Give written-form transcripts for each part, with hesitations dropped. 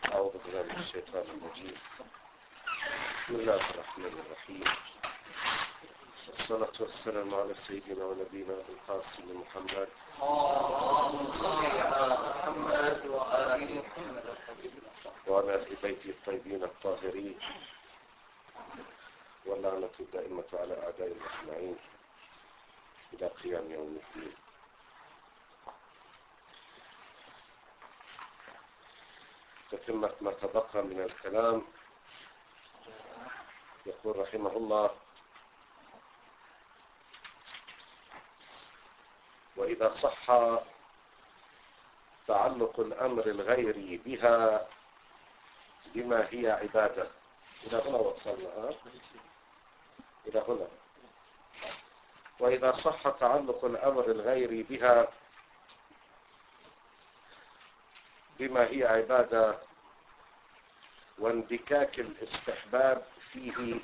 أعوذ بالله من الشيطان الرجيم. بسم الله الرحمن الرحيم، والصلاة والسلام على سيدنا ونبينا القاسم محمد وعلى أهل بيته الطيبين الطاهرين، واللعنة الدائمة على أعداء أجمعين إلى قيام يوم الدين. تتمة ما تبقى من الكلام. يقول رحمه الله: وإذا صح تعلق الأمر الغيري بها بما هي عبادة. إلى هنا وصلنا، إلى هنا. وإذا صح تعلق الأمر الغيري بها بما هي عبادة واندكاك الاستحباب فيه،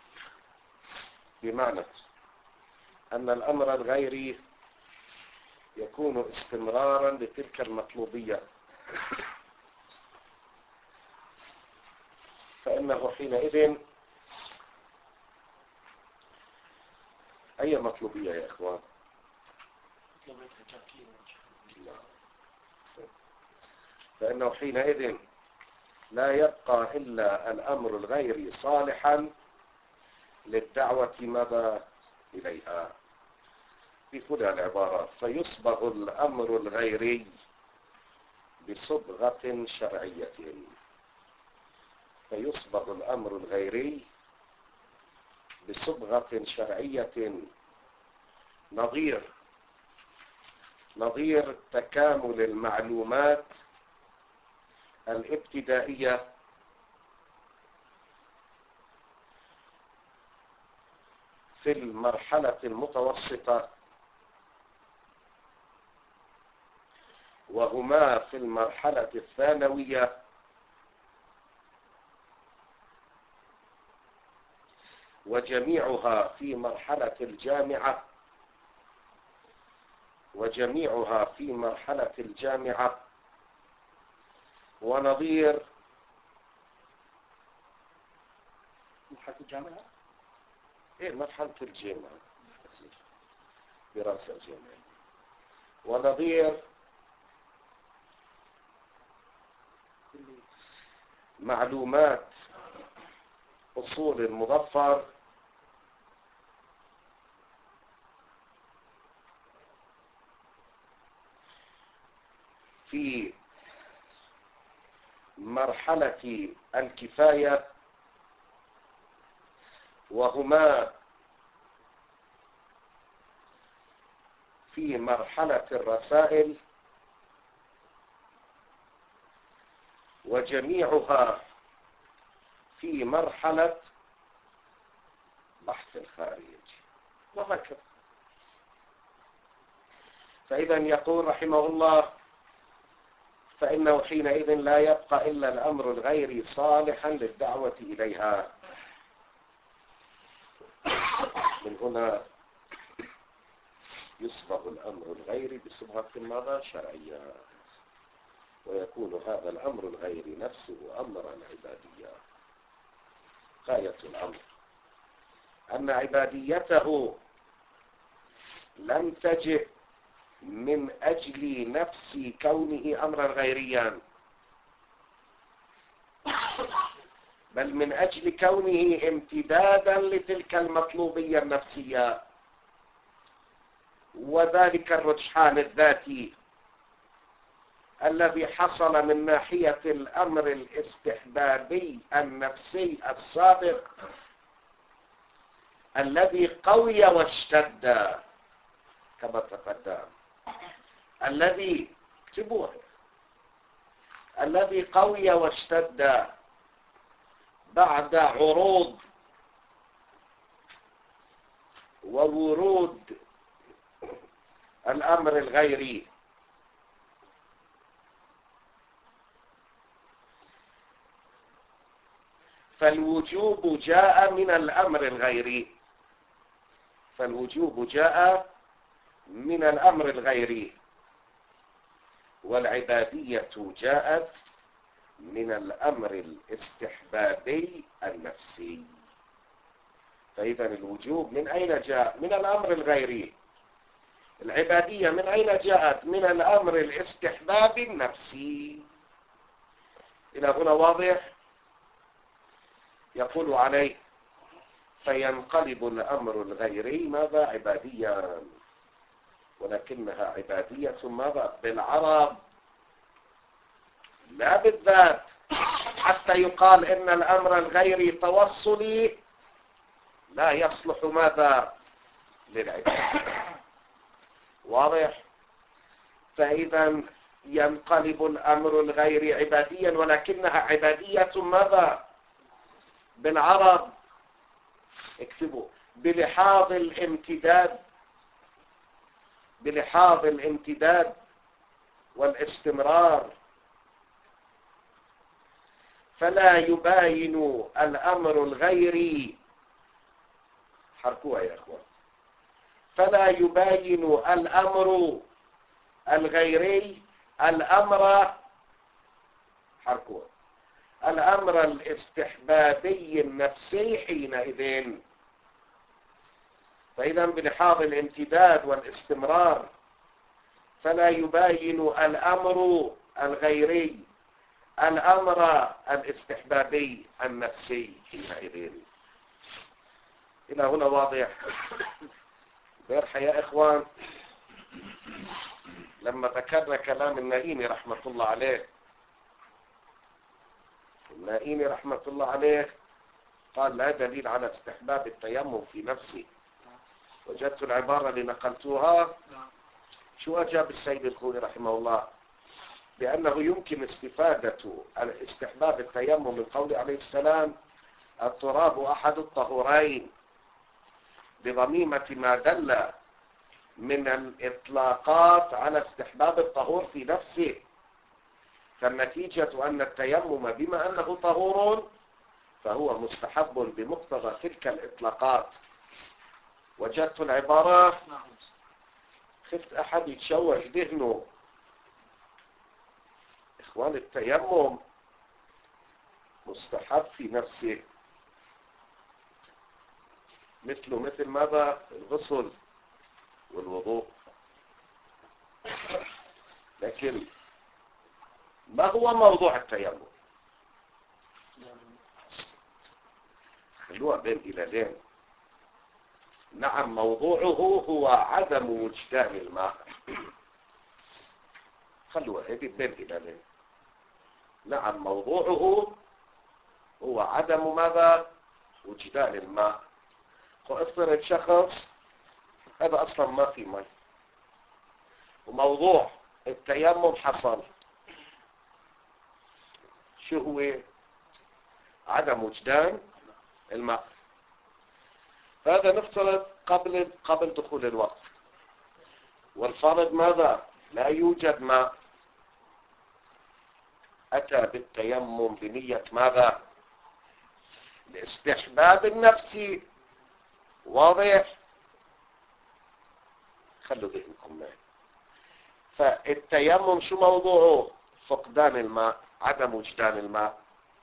بمعنى أن الأمر الغيري يكون استمرارا لتلك المطلوبية، فإنه حينئذ أي مطلوبية يا إخوان؟ فإنه حينئذ لا يبقى إلا الأمر الغيري صالحا للدعوة ماذا إليها. بكل العبارات: فيصبغ الأمر الغيري بصبغة شرعية. فيصبغ الأمر الغيري بصبغة شرعية نظير تكامل المعلومات الابتدائية في المرحلة المتوسطة، وهما في المرحلة الثانوية، وجميعها في مرحلة الجامعة، ونظير مرحلة الجامعة؟ مرحلة الجامعة، دراسة الجامعة، ونظير معلومات أصول المظفر في مرحلة الكفاية، وهما في مرحلة الرسائل، وجميعها في مرحلة بحث الخارج، وهكذا. فإذا يقول رحمه الله: فإنه حينئذ لا يبقى إلا الأمر الغيري صالحا للدعوة إليها. من هنا يصبغ الأمر الغيري بصبغة ماذا؟ شرعية، ويكون هذا الأمر الغيري نفسه أمرا عباديا. غاية الأمر أن عباديته لم تجئ من أجل نفس كونه أمرا غيريا، بل من أجل كونه امتدادا لتلك المطلوبية النفسية، وذلك الرجحان الذاتي الذي حصل من ناحية الأمر الاستحبابي النفسي السابق، الذي قوي واشتد كما تقدم، الذي قوي واشتد بعد عروض وورود الأمر الغيري. فالوجوب جاء من الأمر الغيري، والعبادية جاءت من الأمر الاستحبابي النفسي. فإذا الوجوب من أين جاء؟ من الأمر الغيري. العبادية من أين جاءت؟ من الأمر الاستحبابي النفسي. إلى هنا واضح؟ يقول عليه فينقلب الأمر الغيري ماذا؟ عبادية، ولكنها عبادية ماذا؟ بالعرب لا بالذات، حتى يقال إن الأمر الغيري توصلي لا يصلح ماذا؟ للعبادة. واضح؟ فإذا ينقلب الأمر الغيري عباديا، ولكنها عبادية ماذا؟ بالعرب. اكتبوا بلحاظ الامتداد، بلحاظ الامتداد والاستمرار. فلا يباين الأمر الغيري، حركوها يا أخوان، فلا يباين الأمر الغيري الأمر، حركوها، الأمر الاستحبابي النفسي حينئذ. فإذا بلحاظ الامتداد والاستمرار فلا يباين الأمر الغيري الأمر الاستحبابي النفسي حينئذ. إلى هنا واضح؟ بارحة يا إخوان لما ذكرنا كلام النائيني رحمة الله عليه، النائيني رحمة الله عليه قال لا دليل على استحباب التيمم في نفسه. وجدت العبارة اللي نقلتوها، شو أجاب السيد الخوئي رحمه الله؟ بأنه يمكن استفادة استحباب التيمم من قول عليه السلام التراب أحد الطهورين بضميمة ما دل من الإطلاقات على استحباب الطهور في نفسه. فالنتيجة أن التيمم بما أنه طهور فهو مستحب بمقتضى تلك الإطلاقات. وجدت العبارة، خفت أحد يتشوش ذهنه. إخوان التيمم مستحب في نفسه، مثل ماذا؟ الغسل والوضوء. لكن ما هو موضوع التيمم؟ خلوها بين إلالين. نعم موضوعه هو عدم وجدان الماء. خلوها هذه بين إلالين. نعم موضوعه هو عدم ماذا؟ وجدان الماء. وأفرض شخص هذا أصلا ما في ماء وموضوع التيمم حصل، شو هو؟ عدم وجدان الماء. فهذا نفترض قبل دخول الوقت، والفرض ماذا؟ لا يوجد ماء. أتى بالتيمم بنية ماذا؟ الاستحباب النفسي. واضح؟ خلوا ذهنكم معي. فالتيمم شو موضوعه؟ فقدان الماء، عدم وجدان الماء.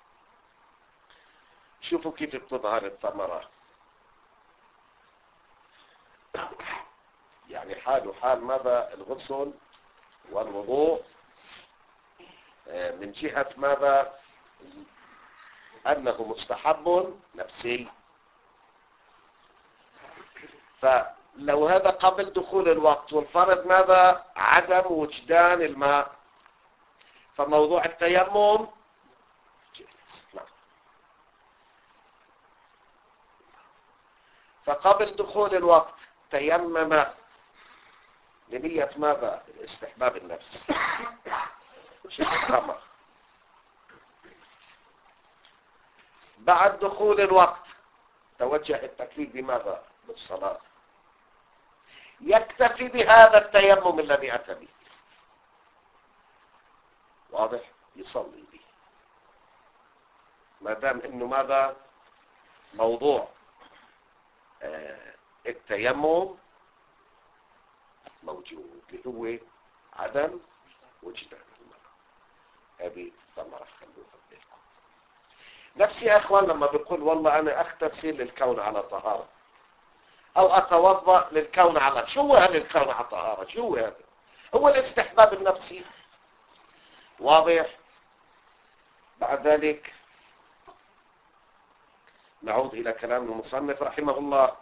شوفوا كيف بتظهر الثمرة. يعني حال ماذا؟ الغسل والوضوء من جهة ماذا؟ أنه مستحب نفسي. فلو هذا قبل دخول الوقت، والفرض ماذا؟ عدم وجدان الماء، فموضوع التيمم فقبل دخول الوقت تيمم لنية ماذا؟ الاستحباب النفس. شيء الخمر. بعد دخول الوقت توجه التكليف بماذا؟ بالصلاة. يكتفي بهذا التيمم الذي أتى به. واضح؟ يصلي به ما دام انه ماذا؟ موضوع التيمم موجود اللي هو عدم وجدان الماء. هذه ثمرة خلوها. نفس يا اخوان لما بيقول والله انا اغتسل للكون على طهارة او اتوضأ للكون على، شو هذا الكون على طهارة؟ شو هذا؟ هو الاستحباب النفسي. واضح؟ بعد ذلك نعود الى كلام المصنف رحمه الله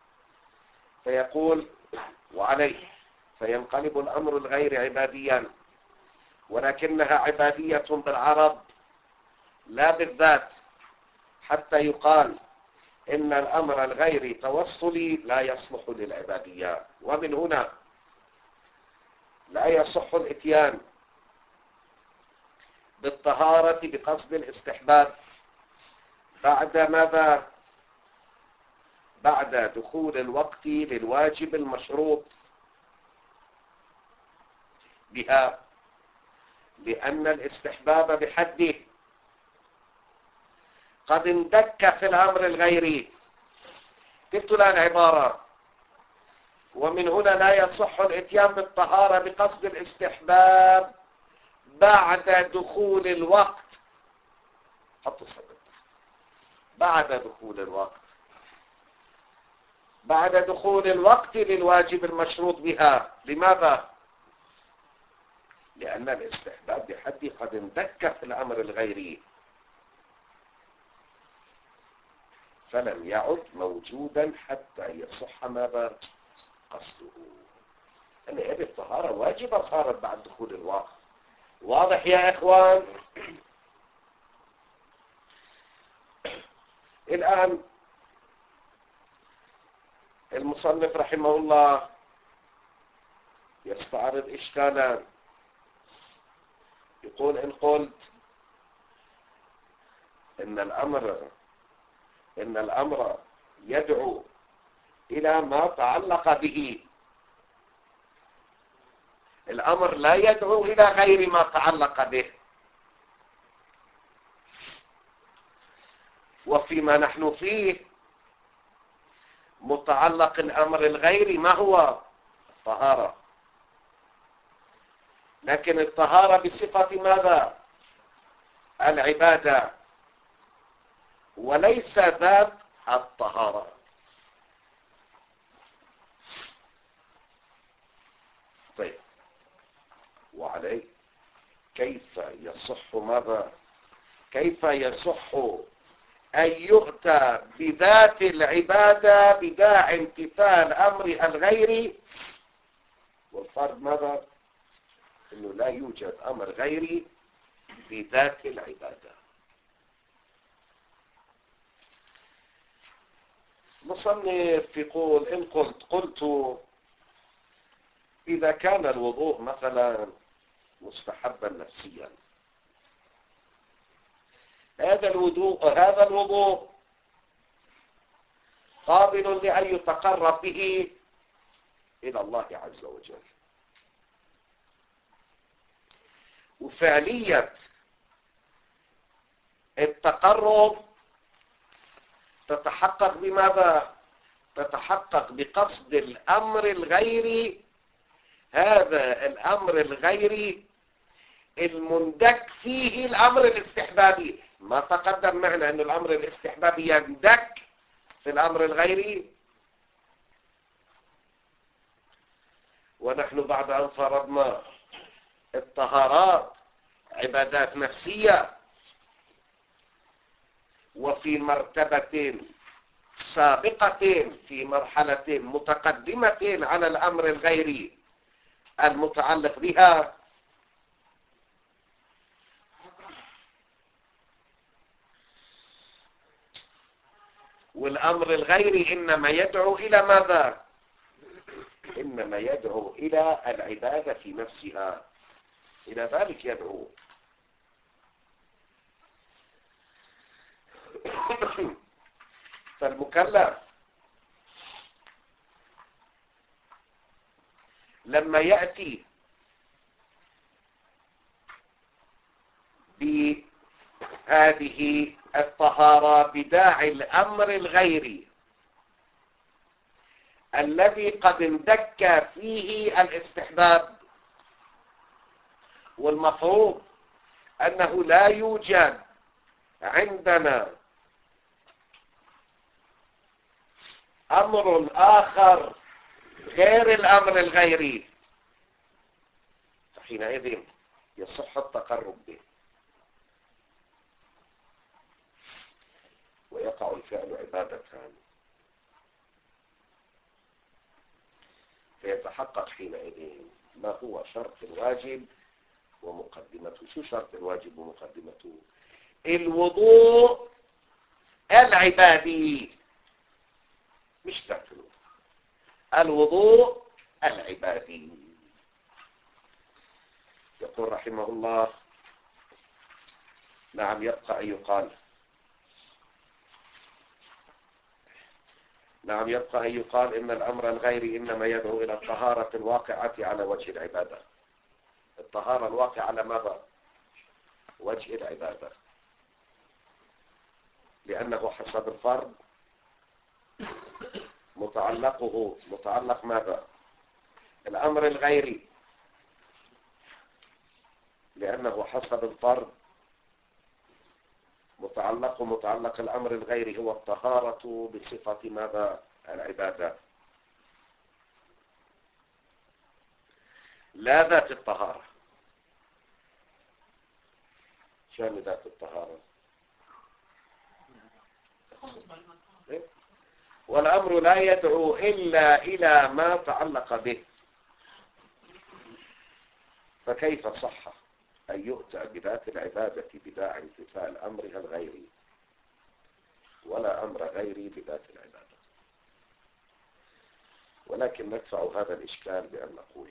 فيقول وعليه فينقلب الامر الغير عباديا، ولكنها عبادية بالعرض لا بالذات، حتى يقال إن الأمر الغير توصلي لا يصلح للعبادية. ومن هنا لا يصح الإتيان بالطهارة بقصد الاستحباب بعد ماذا؟ بعد دخول الوقت للواجب المشروط بها، لأن الاستحباب بحده قد اندك في الأمر الغيري. قلت الآن عبارة ومن هنا لا يصح الاتيان بالطهارة بقصد الاستحباب بعد دخول الوقت. حط الصدر بعد دخول الوقت، بعد دخول الوقت للواجب المشروط بها. لماذا؟ لأن الاستحباب بحد قد اندك في الأمر الغيري فلم يعد موجودا حتى يصح ماذا؟ قصده. أن هذه الطهارة واجبة صارت بعد دخول الوقت. واضح يا إخوان؟ الآن المصنف رحمه الله يستعرض إشكالا. يقول إن قلت إن الأمر يدعو إلى ما تعلق به، الأمر لا يدعو إلى غير ما تعلق به. وفيما نحن فيه متعلق الأمر الغيري ما هو؟ الطهارة. لكن الطهارة بصفة ماذا؟ العبادة، وليس ذات الطهارة. طيب وعليه كيف يصح ماذا؟ كيف يصح أن يؤتى بذات العبادة بداعي امتثال أمر الغير؟ والفرض ماذا؟ إنه لا يوجد أمر غيري بذات العبادة. مصنف يقول إن قلت إذا كان الوضوء مثلا مستحبا نفسيا، هذا الوضوء قابل لأن يتقرب به إلى الله عز وجل، وفعلية التقرب تتحقق بماذا؟ تتحقق بقصد الأمر الغيري. هذا الأمر الغيري المندك فيه الأمر الاستحبابي. ما تقدم معنا أن الأمر الاستحبابي يندك في الأمر الغيري، ونحن بعد أن فرضنا الطهارات عبادات نفسية، وفي مرتبة سابقة في مرحلة متقدمة على الأمر الغيري المتعلق بها، والأمر الغيري إنما يدعو إلى ماذا؟ إنما يدعو إلى العبادة في نفسها، إلى ذلك يدعو. فالمكلف لما يأتي بهذه الطهارة بداعي الأمر الغيري الذي قد اندك فيه الاستحباب، والمفروض أنه لا يوجد عندنا أمر آخر غير الأمر الغيري، فحينئذ يصح التقرب به ويقع الفعل عبادة، فيتحقق حينئذ ما هو شرط الواجب ومقدمته. شو شرط الواجب ومقدمته؟ الوضوء العبادي، مش ذات الوضوء العبادي. يقول رحمه الله: نعم يبقى أن يقال، نعم يبقى أن يقال إن الأمر الغيري إنما يدعو إلى الطهارة الواقعة على وجه العبادة. الطهارة الواقعة على ماذا؟ وجه العبادة، لأنه حسب الفرض متعلق ماذا؟ الأمر الغيري، لأنه حسب الفرض متعلق الأمر الغيري هو الطهارة بصفة ماذا؟ العبادة، لا ذات الطهارة. شان ذات الطهارة؟ والأمر لا يدعو إلا إلى ما تعلق به، فكيف صح أن يؤتى بذات العبادة بداعي امتثال أمرها الغيري، ولا أمر غيري بذات العبادة؟ ولكن ندفع هذا الإشكال بأن نقول: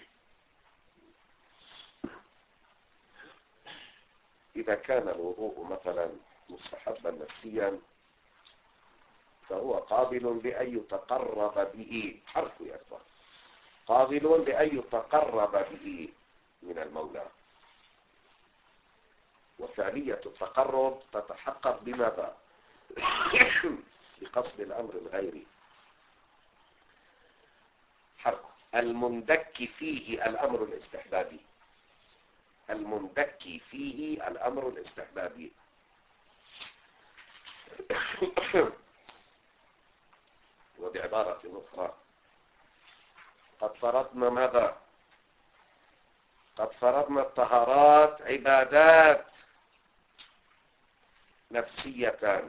إذا كان الوضوء مثلا مستحبا نفسيا فهو قابل لأن يتقرب به، حرف يكبر، قابل لأن يتقرب به من المولى. وفعلية التقرب تتحقق بماذا؟ بقصد الأمر الغيري. حرف المندك فيه الأمر الاستحبابي، المندك فيه الأمر الاستحبابي. وبعبارة أخرى، قد فرضنا ماذا؟ قد فرضنا الطهارات عبادات نفسية،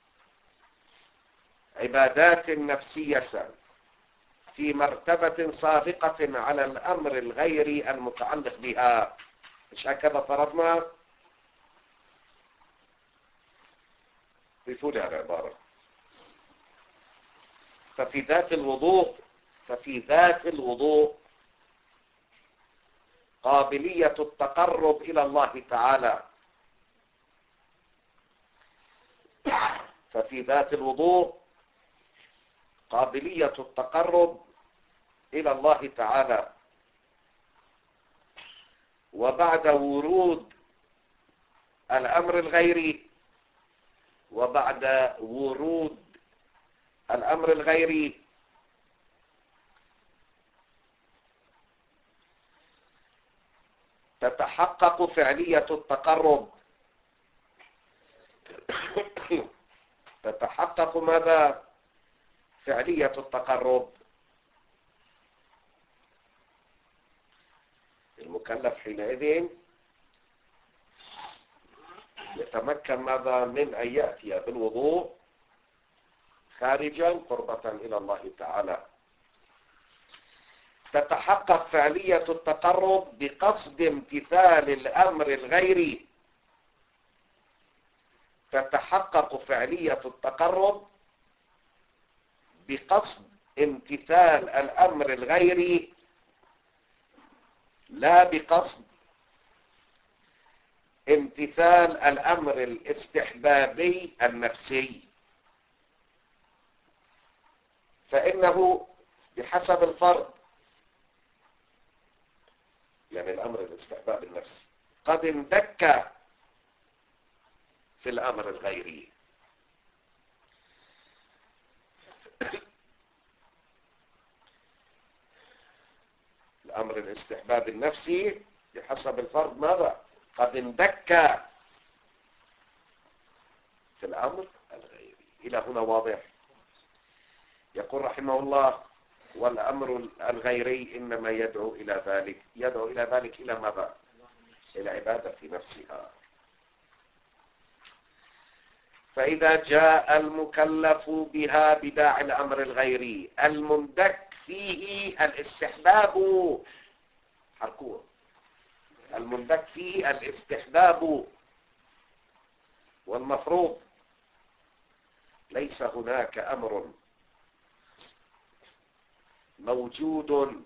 عبادات نفسية في مرتبة سابقة على الأمر الغيري المتعلق بها. مش هكذا فرضنا؟ ضيفوا لي على العبارة. ففي ذات الوضوء قابلية التقرب إلى الله تعالى، ففي ذات الوضوء قابلية التقرب إلى الله تعالى. وبعد ورود الأمر الغيري تتحقق فعلية التقرب. تتحقق ماذا؟ فعلية التقرب. المكلف حينئذ يتمكن ماذا؟ من أن يأتي بالوضوء خارجا قربة إلى الله تعالى. تتحقق فعلية التقرب بقصد امتثال الأمر الغيري. تتحقق فعلية التقرب بقصد امتثال الأمر الغيري، لا بقصد امتثال الأمر الاستحبابي النفسي، فإنه بحسب الفرض، يعني الأمر الاستحباب النفسي قد اندك في الأمر الغيري. الأمر الاستحباب النفسي بحسب الفرض ماذا؟ قد اندك في الأمر الغيري. إلى هنا واضح؟ يقول رحمه الله: والأمر الغيري إنما يدعو إلى ذلك. يدعو إلى ذلك إلى ماذا؟ إلى عبادة في نفسها. فإذا جاء المكلف بها بداعي الأمر الغيري المندك فيه الاستحباب، حركوه، المندك فيه الاستحباب والمفروض، ليس هناك أمر موجود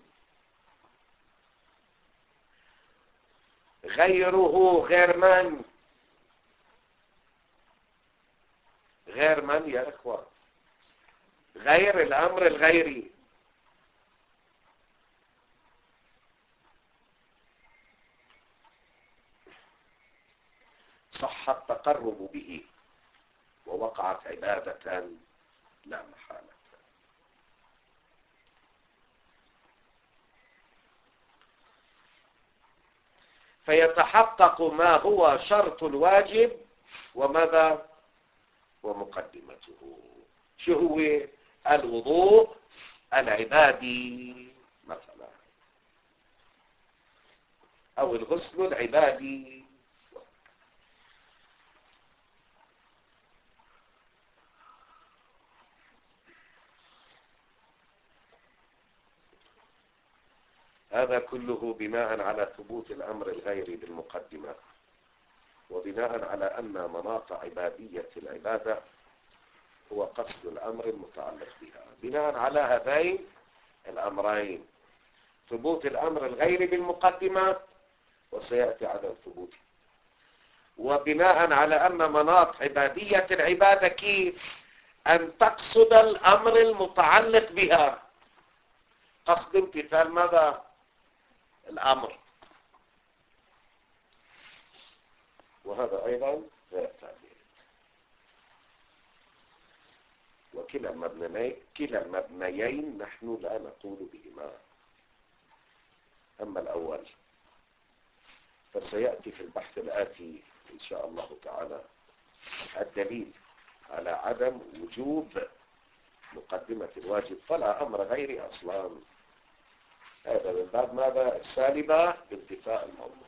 غيره غير من؟ غير من يا إخوة؟ غير الأمر الغيري. صح التقرب به ووقعت عبادة لا محالة. فيتحقق ما هو شرط الواجب وماذا؟ ومقدمته. شو هو؟ الوضوء العبادي مثلا، أو الغسل العبادي. هذا كله بناء على ثبوت الأمر الغيري بالمقدمة، وبناء على أن مناط عبادية العبادة هو قصد الأمر المتعلق بها. بناء على هذين الأمرين، ثبوت الأمر الغيري بالمقدمة وسيأتي عدم ثبوته، وبناء على أن مناط عبادية العبادة كيف؟ أن تقصد الأمر المتعلق بها، قصد امتثال ماذا؟ الأمر. وهذا أيضا غير ثابت. وكلا المبنيين نحن لا نقول بهما. أما الأول فسيأتي في البحث الآتي إن شاء الله تعالى الدليل على عدم وجوب مقدمة الواجب، فلا أمر غيري أصلا. هذا من باب ماذا؟ السالبة بانتفاء الموضوع.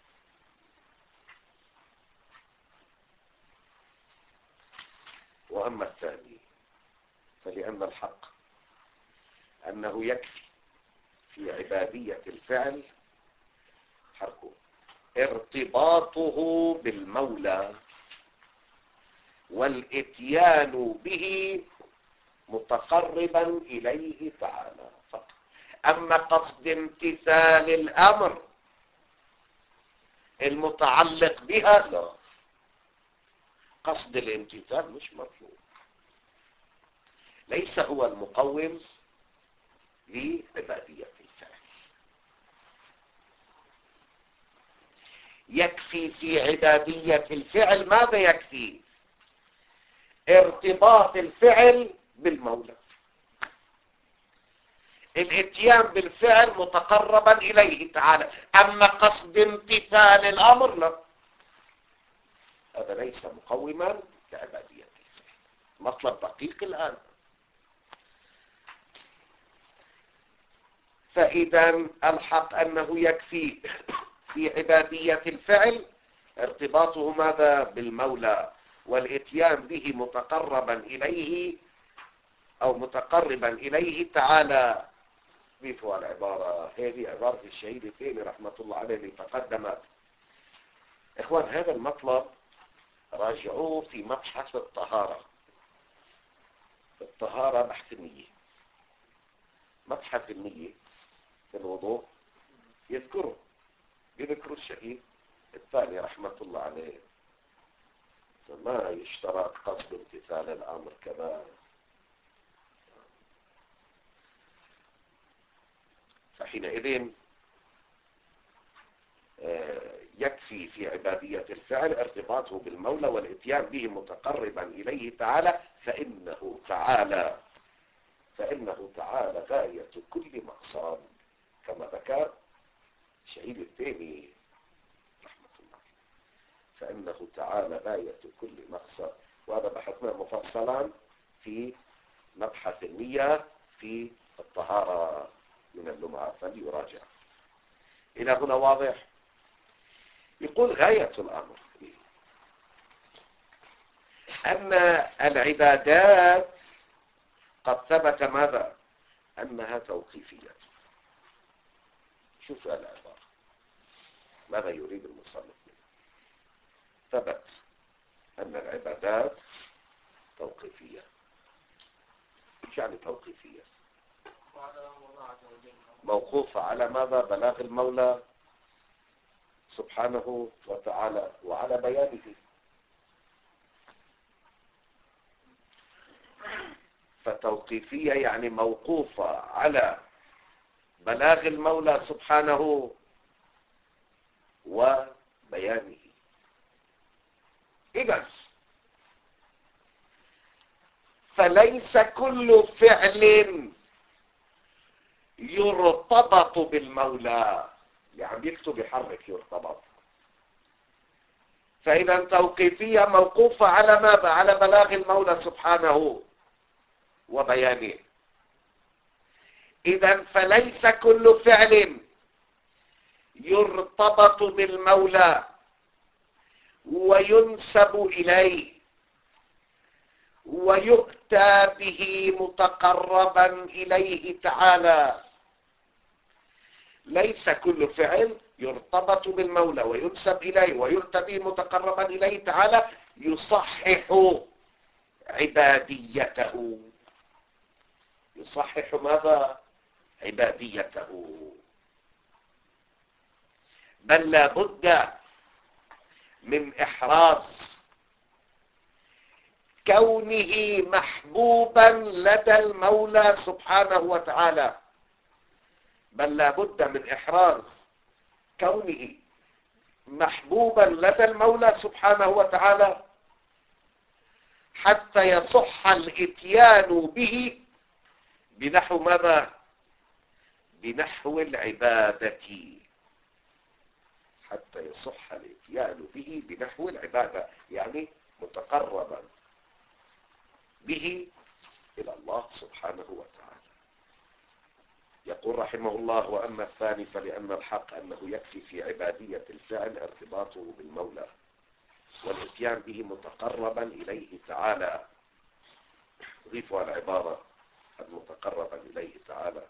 وأما الثاني فلأن الحق أنه يكفي في عبادية الفعل حركه ارتباطه بالمولى والاتيان به متقربا إليه تعالى فقط. أما قصد امتثال الأمر المتعلق بها لا، قصد الامتثال مش مطلوب، ليس هو المقوم لعبادية الفعل. يكفي في عبادية الفعل ماذا يكفي؟ ارتباط الفعل بالمولى، الاتيان بالفعل متقربا إليه تعالى. أما قصد امتثال الأمر لا، هذا ليس مقوما لعبادية الفعل. مطلب دقيق الآن. فإذا الحق أنه يكفي في عبادية الفعل ارتباطه ماذا؟ بالمولى والاتيان به متقربا إليه أو متقربا إليه تعالى. ضيفوا العبارة هذه، عبارة الشهيد الثاني رحمة الله عليه اللي تقدمت. إخوان هذا المطلب راجعوه في مبحث الطهارة. الطهارة بحث النية، مبحث النية في الوضوء يذكره الشهيد الثاني رحمة الله عليه. فما يشترط قصد امتثال الأمر كذا. فحينئذ يكفي في عبادية الفعل ارتباطه بالمولى والاتيان به متقربا إليه تعالى، فإنه تعالى غاية كل مقصد، كما ذكر شهيد الثاني رحمة الله. فإنه تعالى غاية كل مقصد، وهذا بحثنا مفصلا في مبحث النية في الطهارة من اللمعة، فليراجع. إلى هنا واضح؟ يقول غاية الأمر أن العبادات قد ثبت ماذا؟ أنها توقيفية. شوف العبارة ماذا يريد المصنف منه. ثبت أن العبادات توقيفية. ايش يعني توقيفية؟ موقوفة على ماذا؟ بلاغ المولى سبحانه وتعالى وعلى بيانه. فتوقيفية يعني موقوفة على بلاغ المولى سبحانه وبيانه. إذن فليس كل فعل يرتبط بالمولى، يعني يكتب يحرك يرتبط. فإذا توقيفية موقوفة على ماذا؟ على بلاغ المولى سبحانه وبيانه. إذا فليس كل فعل يرتبط بالمولى وينسب إليه ويؤتى به متقربا إليه تعالى. ليس كل فعل يرتبط بالمولى وينسب إليه ويؤتى به متقربا إليه تعالى يصحح عباديته. يصحح ماذا؟ عباديته. بل لا بد من إحراز كونه محبوبا لدى المولى سبحانه وتعالى. بل لا بد من إحراز كونه محبوبا لدى المولى سبحانه وتعالى حتى يصح الاتيان به بنحو ماذا؟ بنحو العبادة. حتى يصح الاتيان به بنحو العبادة، يعني متقربا به إلى الله سبحانه وتعالى. يقول رحمه الله: وأما الثاني فلأن الحق أنه يكفي في عبادية الفعل ارتباطه بالمولى والاتيان به متقربا إليه تعالى. ضيفوا العبارة المتقربا إليه تعالى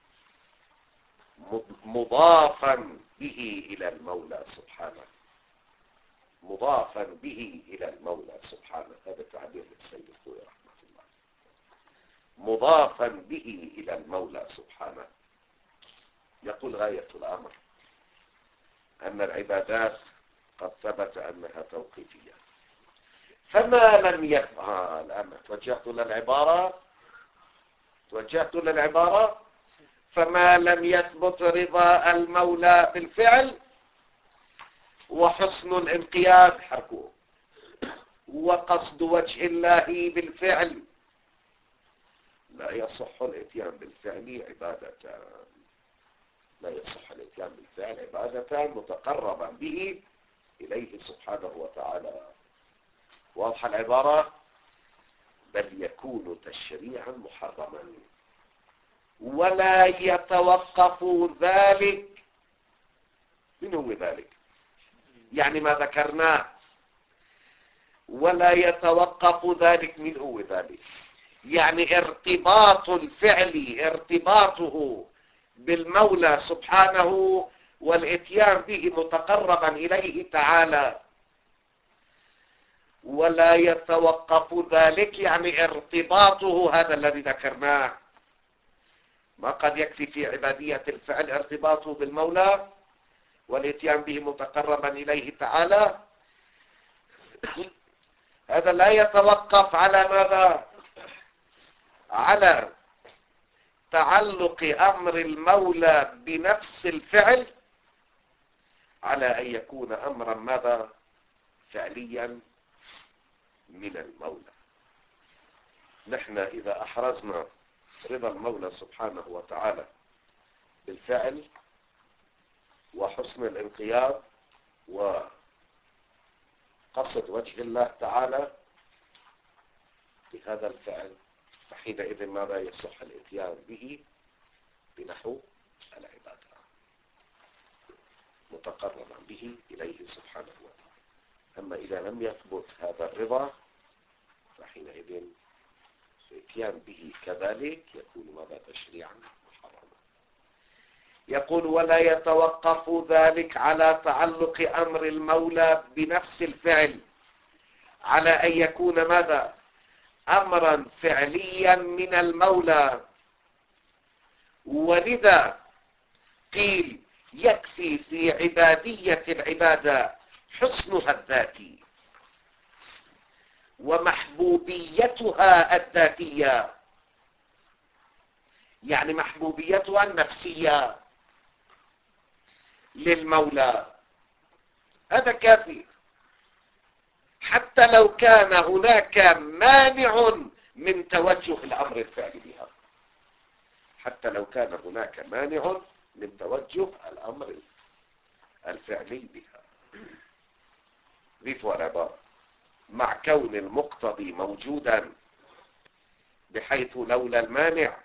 مضافا به إلى المولى سبحانه. مضافا به إلى المولى سبحانه. هذا تعبير للسيد الخوي رحمه الله. مضافا به إلى المولى سبحانه. يقول غاية الأمر أن العبادات قد ثبت أنها توقيفية. فما لم يفعل، الآن توجهت للعبارة فما لم يثبت رضا المولى بالفعل وحسن الانقياد حركوه وقصد وجه الله بالفعل لا يصح الاتيان بالفعل عبادتان. لا يصح الاتيان بالفعل عبادتان متقربا به إليه سبحانه وتعالى. واضح العبارة؟ بل يكون تشريعا محرما ولا يتوقف ذلك. من هو ذلك؟ يعني ما ذكرناه. ولا يتوقف ذلك. من هو ذلك؟ يعني ارتباط الفعل ارتباطه بالمولى سبحانه والاتيان به متقربا إليه تعالى. ولا يتوقف ذلك يعني ارتباطه، هذا الذي ذكرناه. ما قد يكفي في عبادية الفعل ارتباطه بالمولى والاتيان به متقربا إليه تعالى. هذا لا يتوقف على ماذا؟ على تعلق أمر المولى بنفس الفعل، على أن يكون أمرا ماذا؟ فعليا من المولى. نحن إذا أحرزنا رضا المولى سبحانه وتعالى بالفعل وحسن الانقياد وقصد وجه الله تعالى بهذا الفعل، فحينئذ ماذا يصح الاتيان به بنحو العبادة متقربا به إليه سبحانه وتعالى. أما إذا لم يثبت هذا الرضا فحينئذ الاتيان به كذلك يكون ماذا تشريعا محرما. يقول ولا يتوقف ذلك على تعلق أمر المولى بنفس الفعل على أن يكون ماذا أمرا فعليا من المولى، ولذا قيل يكفي في عبادية العبادة حسنها الذاتي ومحبوبيتها الذاتية، يعني محبوبيتها النفسية للمولى، هذا كافي حتى لو كان هناك مانع من توجه الأمر الفعلي بها، حتى لو كان هناك مانع من توجه الأمر الفعلي بها. ضيفوا العبارة مع كون المقتضي موجودا بحيث لولا المانع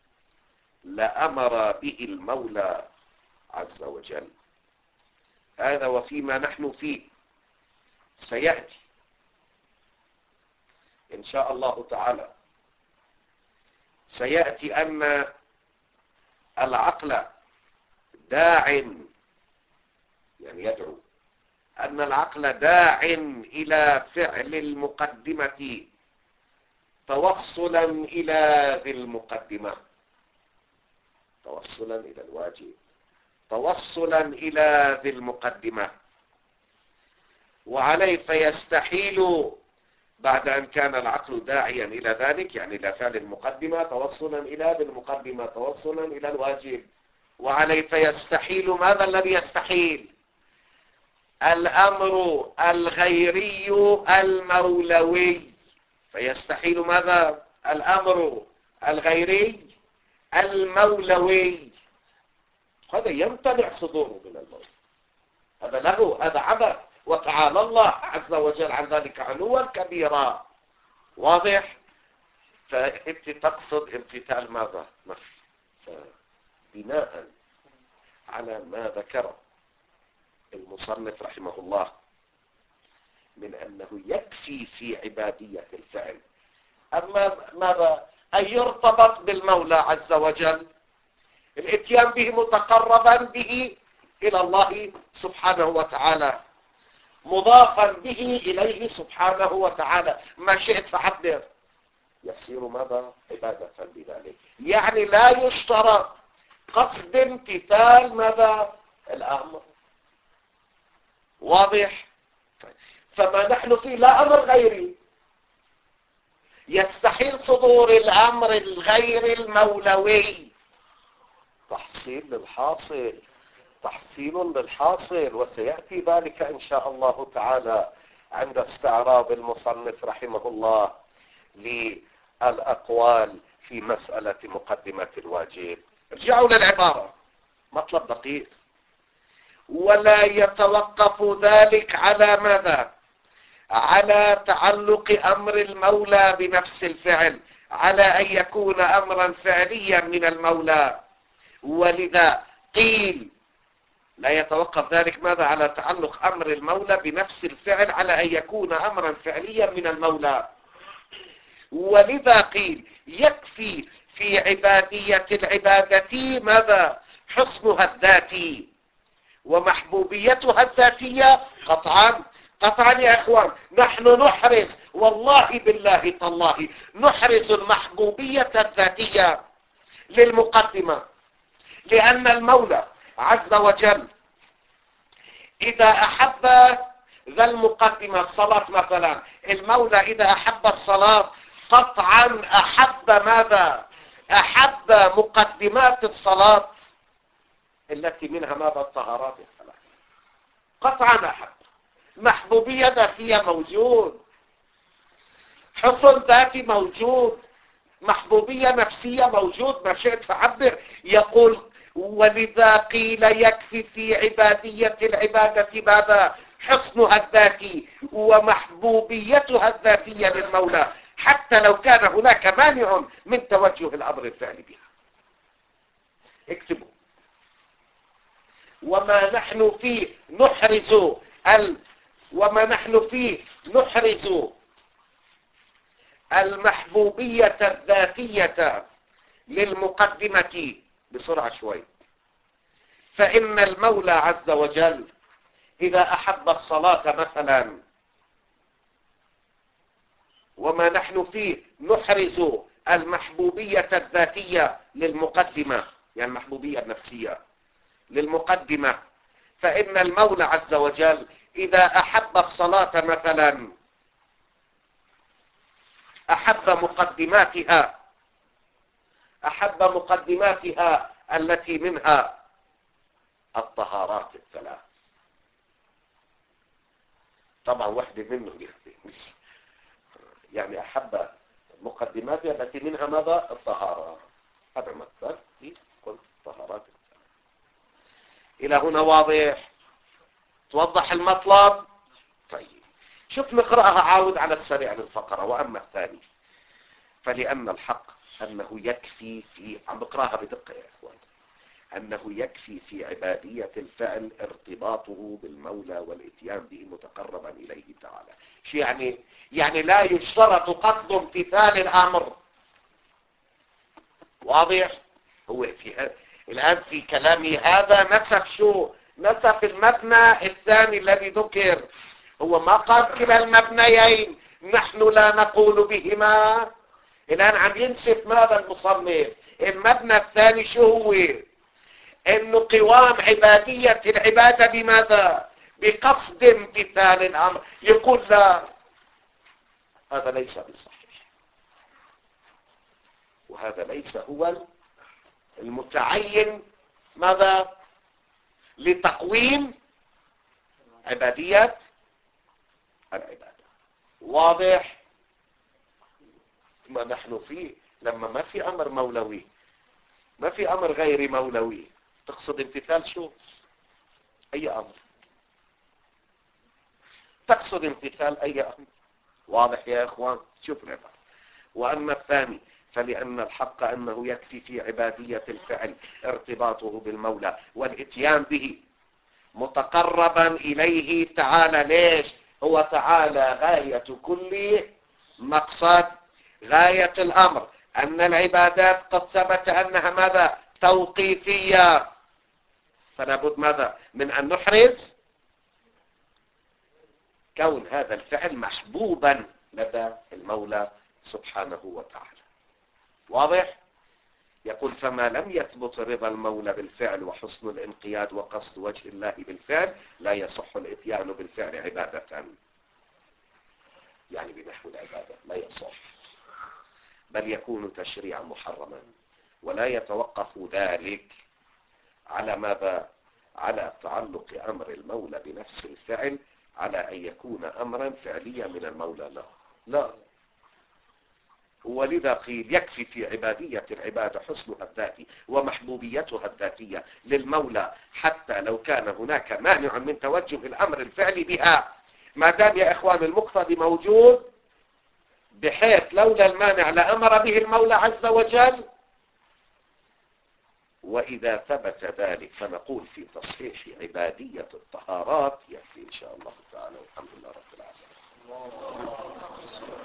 لأمر به المولى عز وجل. هذا وفيما نحن فيه سيأتي إن شاء الله تعالى، سيأتي أن العقل داع، يعني يدعو أن العقل داع إلى فعل المقدمة توصلا إلى ذي المقدمة، توصلا إلى الواجب، توصلا إلى ذي المقدمة، وعليه فيستحيل بعد أن كان العقل داعيا إلى ذلك، يعني إلى فعل المقدمة توصلا إلى ذي المقدمة توصلا إلى الواجب، وعليه فيستحيل ماذا الذي يستحيل؟ الأمر الغيري المولوي، فيستحيل ماذا؟ الأمر الغيري المولوي، هذا يمتنع صدوره من المولى، هذا له، هذا عبث، وتعالى الله عز وجل عن ذلك علوا كبيرا. واضح؟ فأنت تقصد امتثال ماذا؟ نفي. فبناء على ما ذكره المصنف رحمه الله من أنه يكفي في عبادية الفعل، أما ماذا؟ أن يرتبط بالمولى عز وجل، الاتيان به متقربا به إلى الله سبحانه وتعالى، مضافا به إليه سبحانه وتعالى، ما شئت فعبر، يصير ماذا؟ عبادة بذلك. يعني لا يشترط قصد امتثال ماذا؟ الأمر. واضح؟ فما نحن فيه لا أمر غيري، يستحيل صدور الأمر الغير المولوي، تحصيل للحاصل، تحصيل للحاصل، وسيأتي ذلك إن شاء الله تعالى عند استعراض المصنف رحمه الله للأقوال في مسألة مقدمة الواجب. ارجعوا للعبارة، مطلب دقيق. ولا يتوقف ذلك على ماذا؟ على تعلق أمر المولى بنفس الفعل، على أن يكون أمرا فعليا من المولى، ولذا قيل لا يتوقف ذلك ماذا؟ على تعلق أمر المولى بنفس الفعل على أن يكون أمرا فعليا من المولى، ولذا قيل يكفي في عبادية العبادة ماذا؟ حسنها الذاتي ومحبوبيتها الذاتية. قطعا قطعا يا إخوان، نحن نحرز والله بالله تالله نحرز المحبوبية الذاتية للمقدمة، لأن المولى عز وجل إذا أحب ذا المقدمة صلاة مثلا، المولى إذا أحب الصلاة قطعا أحب ماذا؟ أحب مقدمات الصلاة التي منها ماذا؟ الطهارات الثلاث، قطعا أحب. محبوبية ذاتية موجود، حسن ذاتي موجود، محبوبية نفسية موجود، ما شئت فعبر. يقول ولذا قيل يكفي في عبادية العبادة ماذا؟ حسنها الذاتي ومحبوبيتها الذاتية للمولى، حتى لو كان هناك مانع من توجه الأمر الفعلي بها. اكتبوا: وما نحن فيه نحرز المحبوبية الذاتية للمقدمة. بسرعة شوي. فإن المولى عز وجل إذا أحب الصلاة مثلا، وما نحن فيه نحرز المحبوبية الذاتية للمقدمة، يعني المحبوبية النفسية للمقدمة. فإن المولى عز وجل إذا أحب الصلاة مثلا أحب مقدماتها التي منها الطهارات الثلاث. طبعا واحدة منهم يعني أحب مقدماتها التي منها ماذا؟ الطهارة. هذا مثل في كل الطهارات الثلاث. إلى هنا واضح؟ توضح المطلب؟ طيب شوف نقرأها عاود على السريع للفقرة. وأما الثاني فلأن الحق أنه يكفي في، عم بقرأها بدقة يا إخوان، أنه يكفي في عبادية الفعل ارتباطه بالمولى والإتيان به متقربا إليه تعالى. شو يعني لا يشترط قصد امتثال الأمر. واضح؟ هو الآن في كلامي هذا نسف المبنى الثاني الذي ذكر. هو ما قال كلا المبنيين نحن لا نقول بهما. الآن عم ينسف ماذا المصنف؟ المبنى الثاني شو هو؟ انه قوام عبادية العبادة بماذا؟ بقصد امتثال الامر. يقول لا، هذا ليس بصحيح، وهذا ليس هو المتعين ماذا؟ لتقويم عبادية العبادة. واضح؟ ما نحن فيه لما ما في امر مولوي، ما في امر غير مولوي، تقصد امتثال شو؟ اي امر تقصد امتثال اي امر. واضح يا اخوان؟ شوف العبارة. واما الثاني فلان الحق انه يكفي في عبادية الفعل ارتباطه بالمولى والاتيان به متقربا اليه تعالى. ليش؟ هو تعالى غاية كل مقصد. غاية الامر ان العبادات قد ثبت انها ماذا؟ توقيفية. فلا بد ماذا؟ من ان نحرز كون هذا الفعل محبوبا لدى المولى سبحانه وتعالى. واضح؟ يقول فما لم يثبت رضا المولى بالفعل وحسن الانقياد وقصد وجه الله بالفعل لا يصح الاتيان بالفعل عبادة، يعني بنحو العبادة لا يصح، بل يكون تشريعا محرما. ولا يتوقف ذلك على ماذا؟ على تعلق أمر المولى بنفس الفعل على أن يكون أمرا فعليا من المولى. لا. ولذا قيل يكفي في عبادية العبادة حسنها الذاتي ومحبوبيتها الذاتية للمولى حتى لو كان هناك مانع من توجه الأمر الفعلي بها، ما دام يا إخوان المقتضي موجود، بحيث لولا المانع لأمر به المولى عز وجل. وإذا ثبت ذلك فنقول في تصحيح عبادية الطهارات يكفي إن شاء الله تعالى. والحمد لله رب العالمين.